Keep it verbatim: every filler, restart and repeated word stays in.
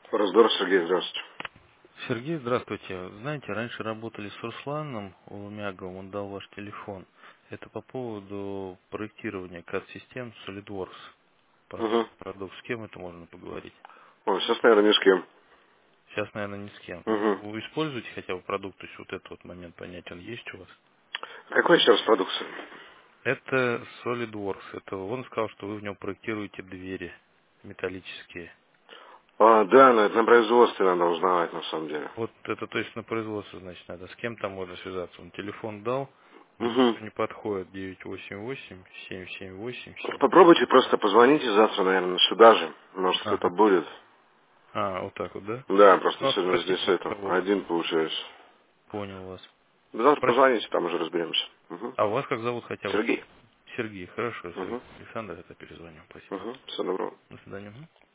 Раздор, Сергей, здравствуйте. Сергей, здравствуйте. Знаете, раньше работали с Русланом Улумяговым, он дал ваш телефон. Это по поводу проектирования кад-систем SolidWorks. Продукт, Угу. продукт. С кем это можно поговорить? Ой, сейчас, наверное, ни с кем. Сейчас, наверное, ни с кем. Угу. Вы используете хотя бы продукт, то есть вот этот вот момент понятен есть у вас? Какой сейчас продукция? Это SolidWorks. Это он сказал, что вы в нем проектируете двери металлические. А, да, но это на производстве надо узнавать, на самом деле. Вот это то есть на производство, значит, надо. С кем там можно связаться? Он телефон дал, говорит, Угу. что не подходит девять восемь восемь семь семь восемь семь. Попробуйте просто позвоните завтра, наверное, сюда же. Может, кто-то Ага. будет. А, вот так вот, да? Да, просто Ну, сегодня спросите, здесь вот это, кого. один получаюсь. Понял вас. Завтра Спросите. позвоните, там уже разберемся. Угу. А вас как зовут хотя бы? Сергей. Сергей. Хорошо, Сергей. Угу. Александр, это перезвоню. Спасибо. Угу. Всего доброго. До свидания. Мгм.